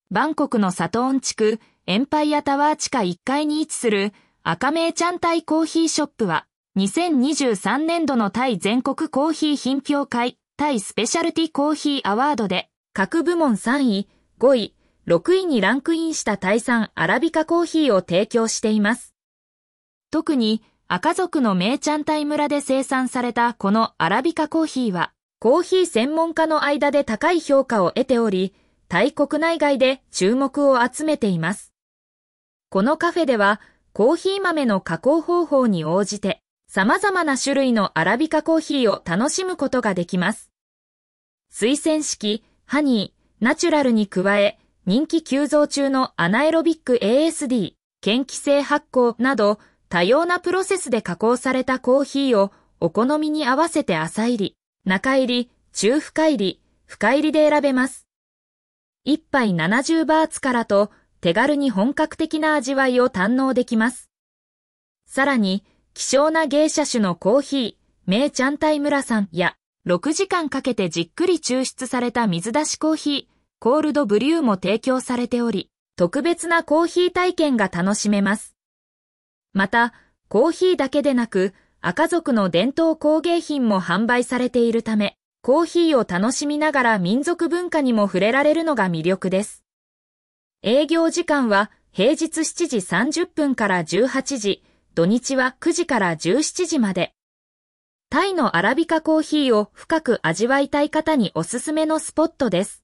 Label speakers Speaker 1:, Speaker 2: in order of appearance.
Speaker 1: バンコクのサトーン地区エンパイアタワー地下1階に位置する赤名チャンタイコーヒーショップは、2023年度のタイ全国コーヒー品評会タイスペシャルティコーヒーアワードで、各部門3位、5位、6位にランクインしたタイ産アラビカコーヒーを提供しています。特に、赤族の名チャンタイ村で生産されたこのアラビカコーヒーは、コーヒー専門家の間で高い評価を得ており、タイ国内外で注目を集めています。このカフェでは、コーヒー豆の加工方法に応じて、様々な種類のアラビカコーヒーを楽しむことができます。推薦式、ハニー、ナチュラルに加え、人気急増中のアナエロビック ASD、嫌気性発酵など、多様なプロセスで加工されたコーヒーをお好みに合わせて浅入り、中入り、中深入り、深入りで選べます。一杯70バーツからと手軽に本格的な味わいを堪能できます。さらに、希少な芸者種のコーヒー、名チャンタイ村産や6時間かけてじっくり抽出された水出しコーヒー、コールドブリューも提供されており、特別なコーヒー体験が楽しめます。また、コーヒーだけでなく、赤族の伝統工芸品も販売されているため、コーヒーを楽しみながら民族文化にも触れられるのが魅力です。営業時間は平日7時30分から18時、土日は9時から17時まで。タイのアラビカコーヒーを深く味わいたい方におすすめのスポットです。